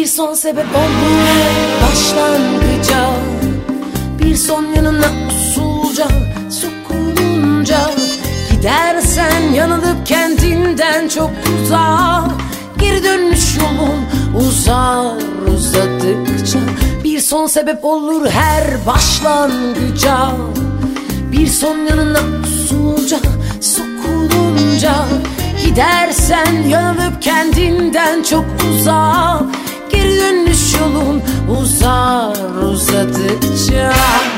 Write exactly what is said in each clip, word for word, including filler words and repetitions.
Bir son sebep oldu başlangıca, bir son yanına usulca sokulunca. Gidersen yanılıp kendinden çok uzağa, geri dönüş yolun uzar uzadıkça. Bir son sebep olur her başlangıca, bir son yanına usulca sokulunca. Gidersen yanılıp kendinden çok uzağa, geri dönüş yolun uzar uzadıkça.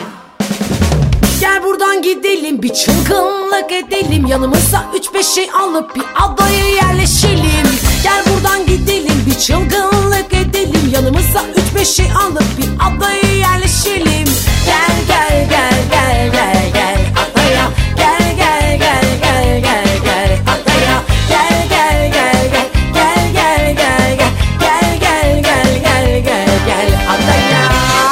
Gel buradan gidelim, bir çılgınlık edelim, yanımıza üç beş şey alıp bir adaya yerleşelim. Gel buradan gidelim, bir çılgınlık edelim, yanımıza üç beş şey alıp bir adaya yerleşelim. Gel gel gel gel gel gel adaya, gel gel gel gel gel gel adaya, gel gel gel gel gel gel gel gel gel gel gel gel gel adaya.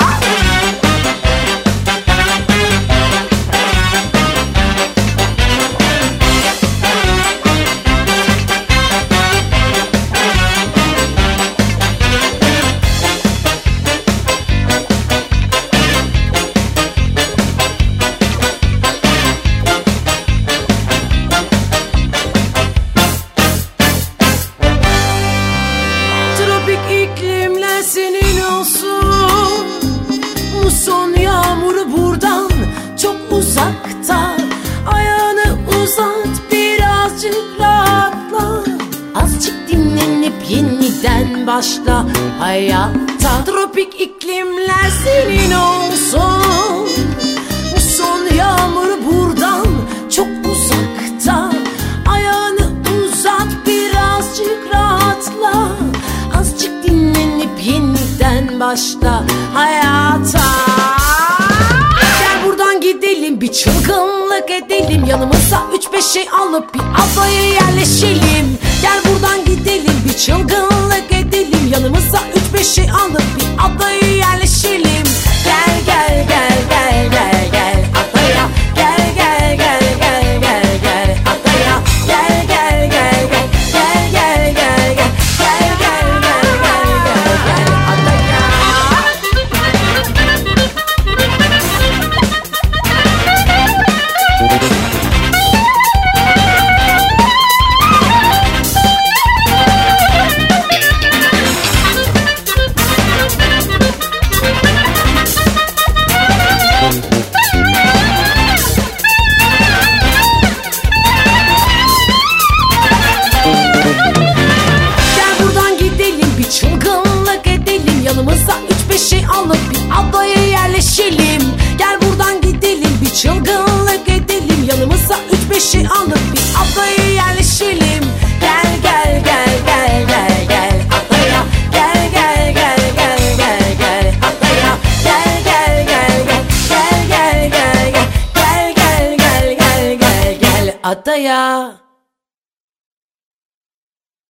İklimler senin olsun. Bu son yağmuru buradan çok uzakta. Ayağını uzat, birazcık rahatla. Azıcık dinlenip yeniden başla hayata. Tropik iklimler senin olsun. Bu son yağmuru buradan çok uzakta. Ayağını uzat, birazcık rahatla. Azıcık dinlenip yeniden başla hayata. Gel buradan gidelim, bir çılgınlık edelim, yanımıza üç beş şey alıp bir adaya yerleşelim. Gel buradan gidelim, bir çılgınlık edelim, yanımıza üç beş şey alıp bir adaya yerleşelim. Gel gel gel gel gel gel adaya, gel gel gel gel gel gel adaya, gel gel gel gel gel gel gel gel. Çılgınlık edelim, yanımıza üç beş şey alıp bir adaya yerleşelim. Gel buradan gidelim, bir çılgınlık edelim, yanımıza üç beş şey alıp bir adaya yerleşelim. Gel gel gel gel gel gel adaya, gel gel gel gel gel gel adaya, gel gel gel gel gel gel gel gel gel gel gel gel gel adaya.